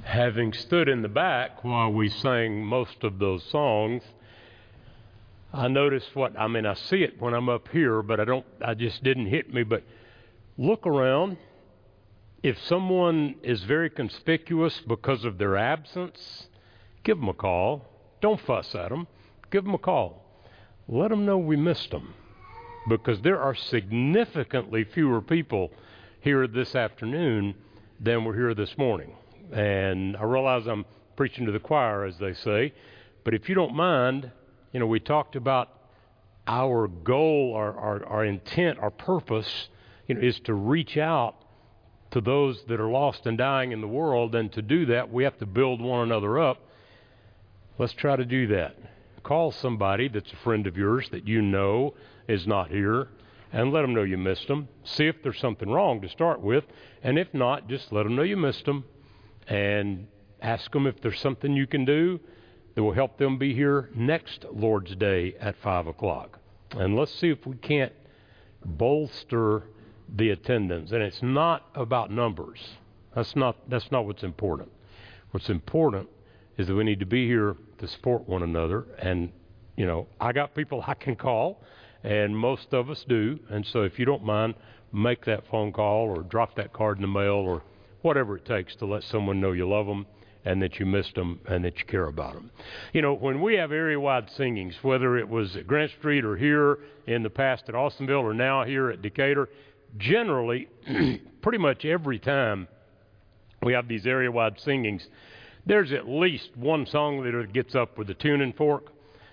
Having stood in the back while we sang most of those songs, I noticed I see it when I'm up here, but I just didn't hit me. But look around. If someone is very conspicuous because of their absence, give them a call. Don't fuss at them. Give them a call. Let them know we missed them, because there are significantly fewer people here this afternoon than were here this morning. And I realize I'm preaching to the choir, as they say, but if you don't mind, we talked about our goal, our intent, our purpose, is to reach out to those that are lost and dying in the world, and to do that, we have to build one another up. Let's try to do that. Call somebody that's a friend of yours that you know is not here, and let them know you missed them. See if there's something wrong to start with, and if not, just let them know you missed them, and ask them if there's something you can do that will help them be here next Lord's Day at 5 o'clock. And let's see if we can't bolster the attendance. And it's not about numbers. That's not what's important. What's important is that we need to be here to support one another. And, I got people I can call, and most of us do. And so if you don't mind, make that phone call or drop that card in the mail or whatever it takes to let someone know you love them and that you missed them and that you care about them. When we have area-wide singings, whether it was at Grant Street or here in the past at Austinville or now here at Decatur, generally, pretty much every time we have these area-wide singings, there's at least one song leader that gets up with a tuning fork.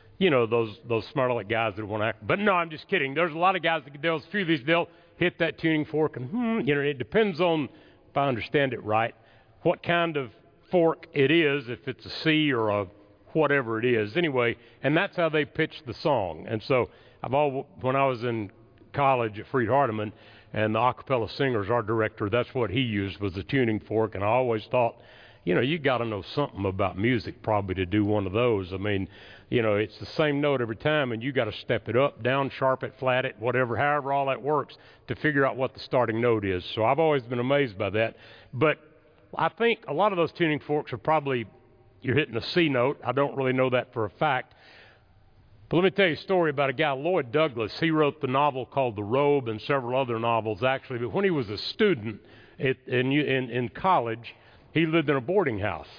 Those smart-aleck guys that want to act. But no, I'm just kidding. There's a lot of guys that there's a few of these, they'll hit that tuning fork, and it depends on, if I understand it right, what kind of fork it is, if it's a C or a whatever it is. Anyway, and that's how they pitch the song. And so when I was in college at Freed-Hardeman, and the a cappella singers, our director, that's what he used, was the tuning fork. And I always thought, you got to know something about music probably to do one of those. It's the same note every time, and you got to step it up, down, sharp it, flat it, whatever, however all that works to figure out what the starting note is. So I've always been amazed by that. But I think a lot of those tuning forks are probably, you're hitting a C note. I don't really know that for a fact. But let me tell you a story about a guy, Lloyd Douglas. He wrote the novel called The Robe and several other novels, actually. But when he was a student in college, he lived in a boarding house.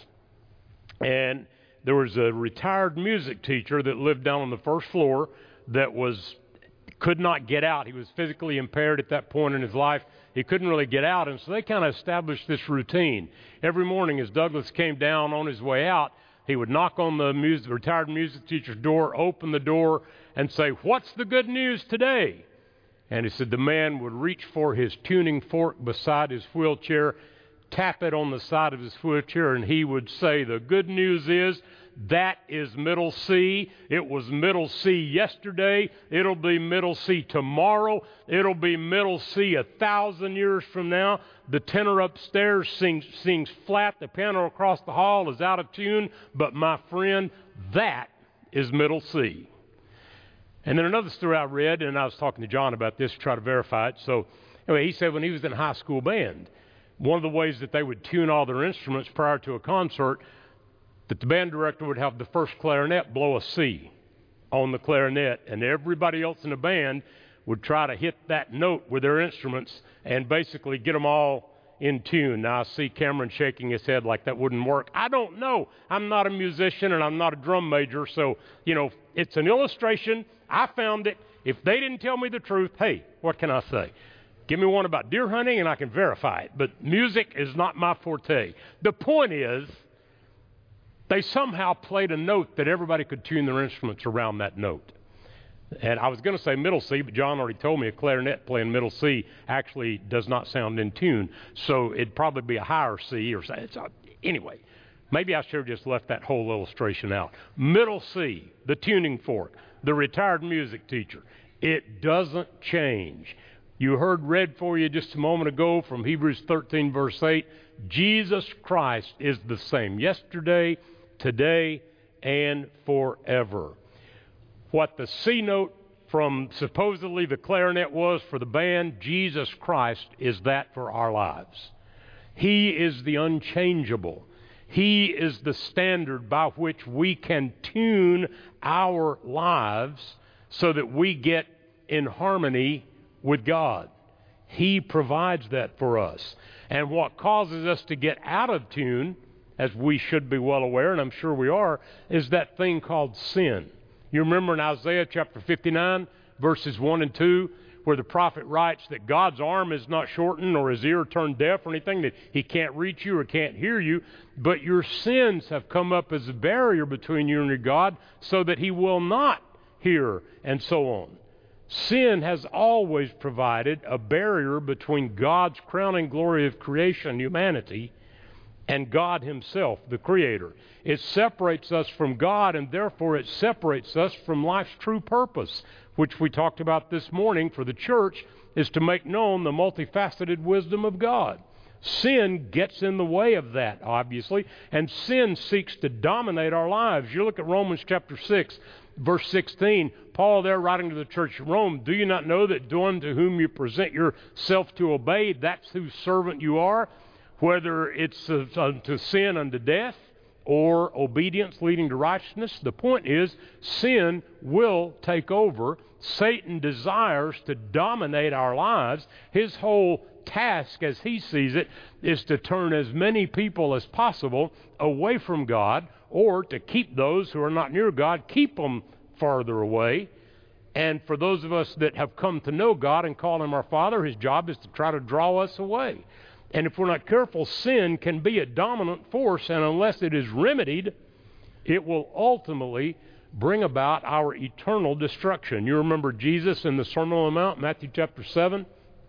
And there was a retired music teacher that lived down on the first floor that could not get out. He was physically impaired at that point in his life. He couldn't really get out, and so they kind of established this routine. Every morning as Douglas came down on his way out, he would knock on the retired music teacher's door, open the door, and say, "What's the good news today?" And he said the man would reach for his tuning fork beside his wheelchair, tap it on the side of his wheelchair, and he would say, "The good news is that is middle C. It was middle C yesterday. It'll be middle C tomorrow. It'll be middle C 1,000 years from now. The tenor upstairs sings flat. The piano across the hall is out of tune. But my friend, that is middle C." And then another story I read, and I was talking to John about this to try to verify it. So anyway, he said when he was in high school band, one of the ways that they would tune all their instruments prior to a concert, that the band director would have the first clarinet blow a C on the clarinet, and everybody else in the band would try to hit that note with their instruments and basically get them all in tune. Now, I see Cameron shaking his head like that wouldn't work. I don't know. I'm not a musician, and I'm not a drum major, so, it's an illustration. I found it. If they didn't tell me the truth, hey, what can I say? Give me one about deer hunting, and I can verify it. But music is not my forte. The point is, they somehow played a note that everybody could tune their instruments around that note. And I was going to say middle C, but John already told me a clarinet playing middle C actually does not sound in tune. So it'd probably be a higher C or something. Anyway, maybe I should have just left that whole illustration out. Middle C, the tuning fork, the retired music teacher. It doesn't change. You heard read for you just a moment ago from Hebrews 13, verse 8, Jesus Christ is the same yesterday, today, and forever. What the C note from supposedly the clarinet was for the band, Jesus Christ is that for our lives. He is the unchangeable. He is the standard by which we can tune our lives so that we get in harmony with God. He provides that for us. And what causes us to get out of tune, as we should be well aware, and I'm sure we are, is that thing called sin. You remember in Isaiah chapter 59, verses 1 and 2, where the prophet writes that God's arm is not shortened or his ear turned deaf or anything, that he can't reach you or can't hear you, but your sins have come up as a barrier between you and your God so that he will not hear, and so on. Sin has always provided a barrier between God's crowning glory of creation, humanity, and God himself, the Creator. It separates us from God, and therefore it separates us from life's true purpose, which we talked about this morning for the church, is to make known the multifaceted wisdom of God. Sin gets in the way of that, obviously, and sin seeks to dominate our lives. You look at Romans chapter 6, verse 16, Paul there writing to the church of Rome, do you not know that one to whom you present yourself to obey, that's whose servant you are, whether it's to sin unto death or obedience leading to righteousness? The point is, sin will take over. Satan desires to dominate our lives. His whole task, as he sees it, is to turn as many people as possible away from God, or to keep those who are not near God, keep them farther away. And for those of us that have come to know God and call him our Father, his job is to try to draw us away. And if we're not careful, sin can be a dominant force, and unless it is remedied, it will ultimately bring about our eternal destruction. You remember Jesus in the Sermon on the Mount, Matthew chapter 7,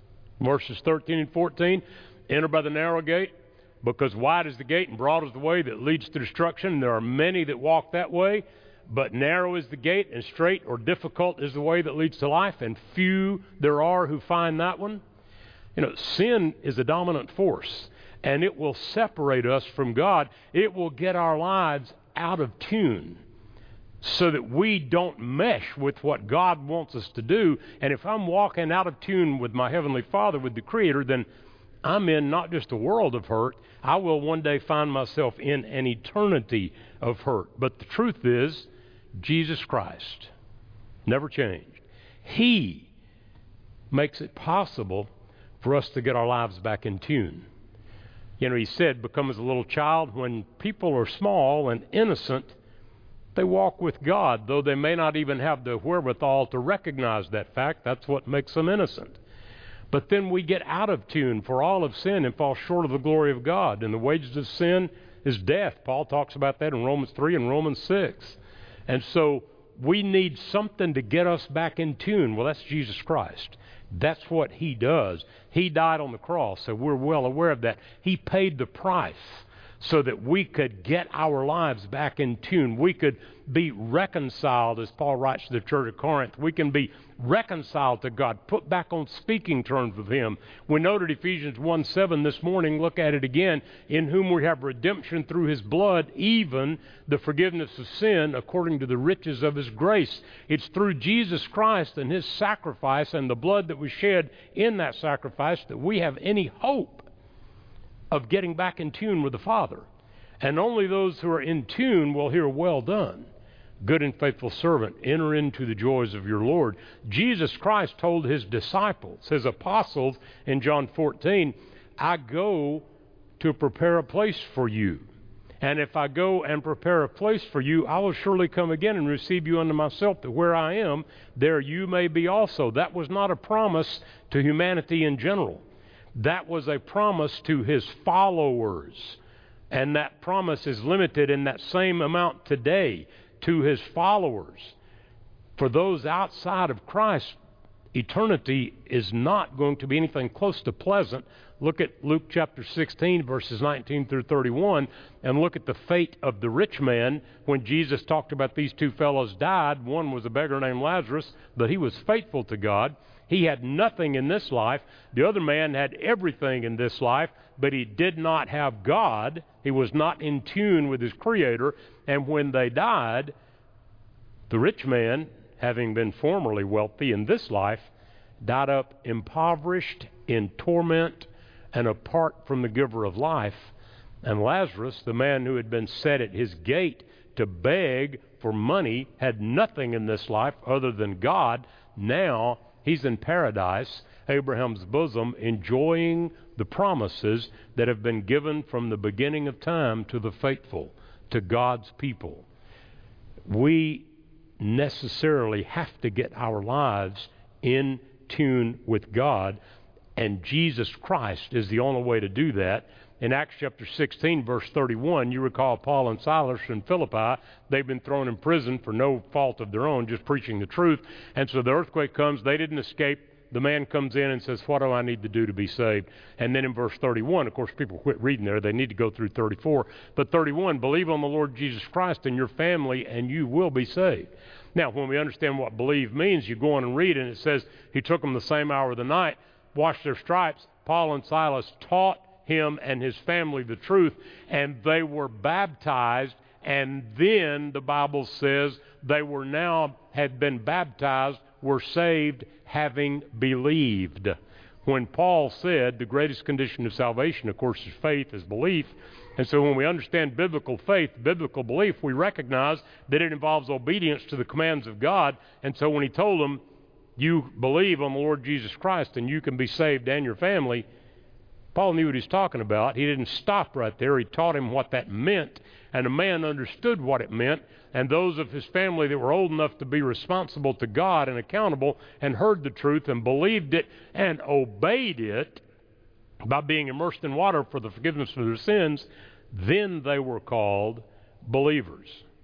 verses 13 and 14, enter by the narrow gate, because wide is the gate and broad is the way that leads to destruction, and there are many that walk that way, but narrow is the gate and straight or difficult is the way that leads to life, and few there are who find that one. You know, sin is a dominant force, and it will separate us from God. It will get our lives out of tune so that we don't mesh with what God wants us to do. And if I'm walking out of tune with my Heavenly Father, with the Creator, then I'm in not just a world of hurt, I will one day find myself in an eternity of hurt. But the truth is, Jesus Christ never changed. He makes it possible for us to get our lives back in tune. You know, he said, become as a little child. When people are small and innocent, they walk with God, though they may not even have the wherewithal to recognize that fact. That's what makes them innocent. But then we get out of tune, for all of sin and fall short of the glory of God. And the wages of sin is death. Paul talks about that in Romans 3 and Romans 6. And so we need something to get us back in tune. Well, that's Jesus Christ. That's what he does. He died on the cross, so we're well aware of that. He paid the price so that we could get our lives back in tune. We could be reconciled, as Paul writes to the church of Corinth. We can be reconciled to God, put back on speaking terms with him. We noted Ephesians 1:7 this morning. Look at it again. In whom we have redemption through his blood, even the forgiveness of sin according to the riches of his grace. It's through Jesus Christ and his sacrifice and the blood that was shed in that sacrifice that we have any hope of getting back in tune with the Father. And only those who are in tune will hear, well done, good and faithful servant, enter into the joys of your Lord. Jesus Christ told his disciples, his apostles, in John 14, I go to prepare a place for you. And if I go and prepare a place for you, I will surely come again and receive you unto myself, that where I am, there you may be also. That was not a promise to humanity in general. That was a promise to his followers. And that promise is limited in that same amount today to his followers. For those outside of Christ, eternity is not going to be anything close to pleasant. Look at Luke chapter 16, verses 19 through 31, and look at the fate of the rich man. When Jesus talked about these two fellows died, one was a beggar named Lazarus, but he was faithful to God. He had nothing in this life. The other man had everything in this life, but he did not have God. He was not in tune with his Creator. And when they died, the rich man, having been formerly wealthy in this life, died up impoverished, in torment, and apart from the giver of life. And Lazarus, the man who had been set at his gate to beg for money, had nothing in this life other than God. Now he's in paradise, Abraham's bosom, enjoying the promises that have been given from the beginning of time to the faithful, to God's people. We necessarily have to get our lives in tune with God, and Jesus Christ is the only way to do that. In Acts chapter 16, verse 31, you recall Paul and Silas in Philippi. They've been thrown in prison for no fault of their own, just preaching the truth. And so the earthquake comes. They didn't escape. The man comes in and says, what do I need to do to be saved? And then in verse 31, of course, people quit reading there. They need to go through 34. But 31, believe on the Lord Jesus Christ and your family, and you will be saved. Now, when we understand what believe means, you go on and read, and it says, he took them the same hour of the night, washed their stripes. Paul and Silas taught him and his family the truth, and they were baptized, and then the Bible says they had been baptized, were saved, having believed. When Paul said the greatest condition of salvation, of course, is faith, is belief. And so when we understand biblical faith, biblical belief, we recognize that it involves obedience to the commands of God. And so when he told them, you believe on the Lord Jesus Christ and you can be saved and your family, Paul knew what he was talking about. He didn't stop right there. He taught him what that meant, and the man understood what it meant, and those of his family that were old enough to be responsible to God and accountable and heard the truth and believed it and obeyed it by being immersed in water for the forgiveness of their sins, then they were called believers.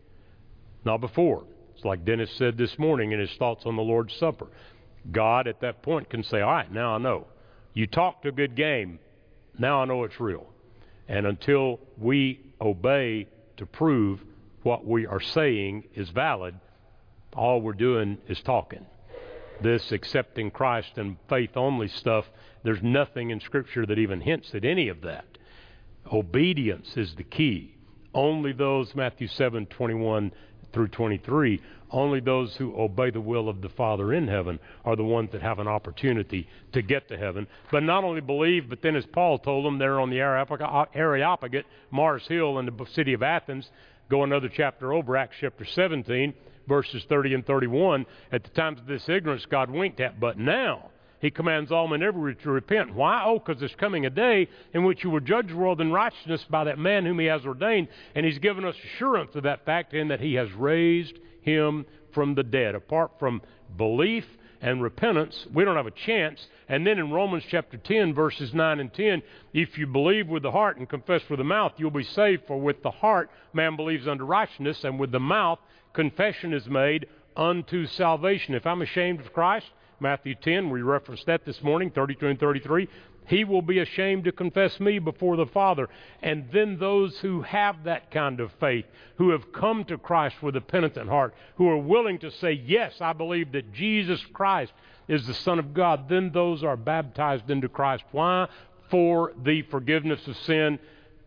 Not before. It's like Dennis said this morning in his thoughts on the Lord's Supper. God at that point can say, all right, now I know. You talked a good game. Now I know it's real. And until we obey to prove what we are saying is valid, all we're doing is talking. This accepting Christ and faith only stuff, there's nothing in Scripture that even hints at any of that. Obedience is the key. Only those, Matthew 7:21 through 23, only those who obey the will of the Father in heaven are the ones that have an opportunity to get to heaven. But not only believe, but then as Paul told them, they're on the Areopagite, Mars Hill in the city of Athens. Go another chapter over, Acts chapter 17, verses 30 and 31. At the times of this ignorance, God winked at, but now he commands all men everywhere to repent. Why? Oh, because there's coming a day in which you will judge the world in righteousness by that man whom he has ordained. And he's given us assurance of that fact in that he has raised him from the dead. Apart from belief and repentance, we don't have a chance. And then in Romans chapter 10, verses 9 and 10, if you believe with the heart and confess with the mouth, you'll be saved. For with the heart man believes unto righteousness, and with the mouth confession is made unto salvation. If I'm ashamed of Christ, Matthew 10, we referenced that this morning, 32 and 33. He will be ashamed to confess me before the Father. And then those who have that kind of faith, who have come to Christ with a penitent heart, who are willing to say, yes, I believe that Jesus Christ is the Son of God, then those are baptized into Christ. Why? For the forgiveness of sin.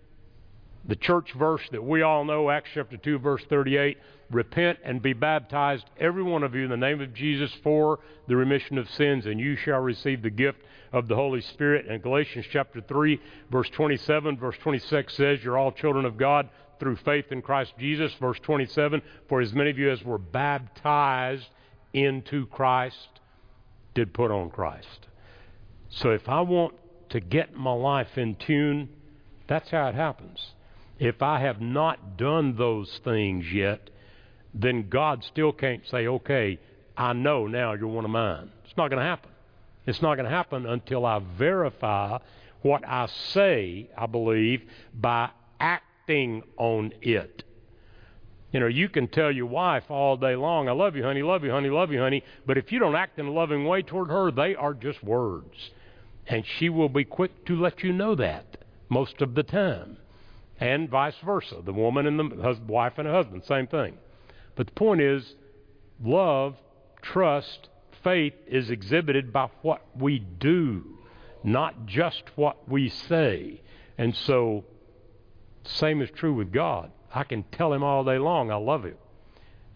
The church verse that we all know, Acts chapter 2, verse 38, repent and be baptized, every one of you, in the name of Jesus for the remission of sins, and you shall receive the gift of the Holy Spirit. And Galatians chapter 3, verse 27, verse 26 says, you're all children of God through faith in Christ Jesus. Verse 27, for as many of you as were baptized into Christ did put on Christ. So if I want to get my life in tune, that's how it happens. If I have not done those things yet, then God still can't say, okay, I know now you're one of mine. It's not going to happen. It's not going to happen until I verify what I say, I believe, by acting on it. You know, you can tell your wife all day long, I love you, honey, love you, honey, love you, honey, but if you don't act in a loving way toward her, they are just words. And she will be quick to let you know that most of the time. And vice versa, the woman and the wife and a husband, same thing. But the point is, love, trust, faith is exhibited by what we do, not just what we say. And so, same is true with God. I can tell him all day long, I love him.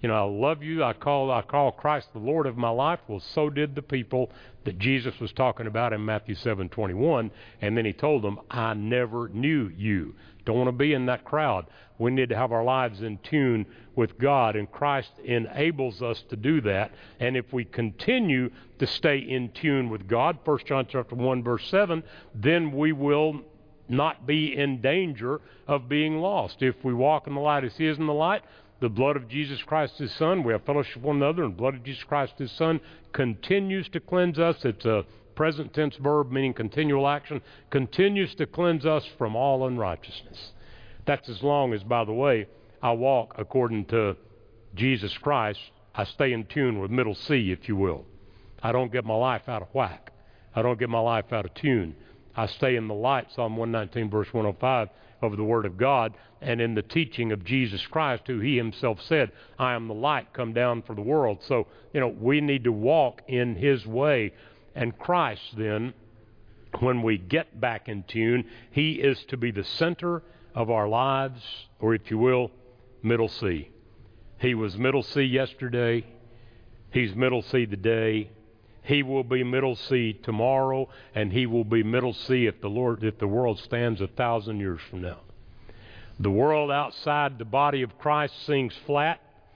You know, I love you. I call Christ the Lord of my life. Well, so did the people that Jesus was talking about in Matthew 7:21. And then he told them, I never knew you. Don't want to be in that crowd. We need to have our lives in tune with God, and Christ enables us to do that. And if we continue to stay in tune with God, 1 John chapter 1, verse 7, then we will not be in danger of being lost. If we walk in the light as he is in the light, the blood of Jesus Christ, his Son, we have fellowship with one another, and the blood of Jesus Christ, his Son, continues to cleanse us. It's a present tense verb, meaning continual action, continues to cleanse us from all unrighteousness. That's as long as, by the way, I walk according to Jesus Christ. I stay in tune with middle C, if you will. I don't get my life out of whack. I don't get my life out of tune. I stay in the light, Psalm 119, verse 105, of the Word of God, and in the teaching of Jesus Christ, who he himself said, I am the light come down for the world. So, we need to walk in his way. And Christ, then, when we get back in tune, he is to be the center of our lives, or if you will, middle C. He was middle C yesterday. He's middle C today. He will be middle C tomorrow, and he will be middle C if the world stands 1,000 years from now. The world outside the body of Christ sings flat.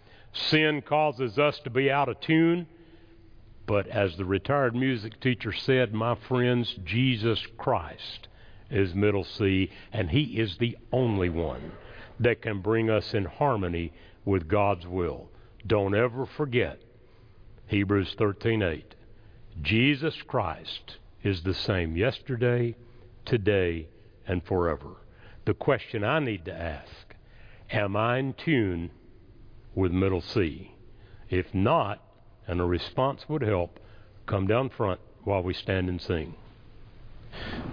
Sin causes us to be out of tune. But as the retired music teacher said, my friends, Jesus Christ is middle C, and he is the only one that can bring us in harmony with God's will. Don't ever forget Hebrews 13:8. Jesus Christ is the same yesterday, today, and forever. The question I need to ask, am I in tune with middle C? If not, and a response would help, come down front while we stand and sing.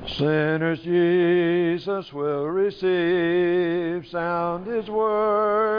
Sinners Jesus will receive, sound his word.